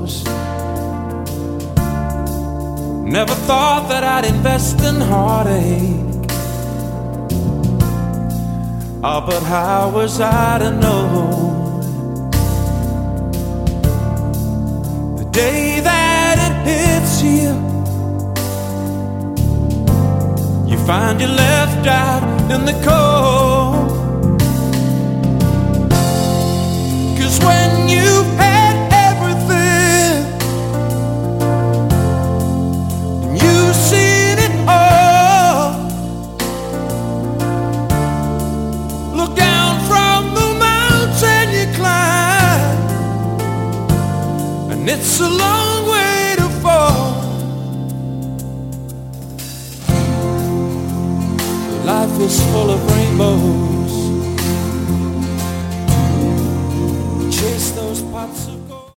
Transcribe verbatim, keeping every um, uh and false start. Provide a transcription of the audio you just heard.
rainbows. Never thought that I'd invest in heartache. Oh, but how was I to know? The day that it hits you, you find you're left out in the cold. 'Cause when you've had everything and you've seen it all, look down from the mountain you climb, and it's a long way to fall. Life is full of rainbows. Chase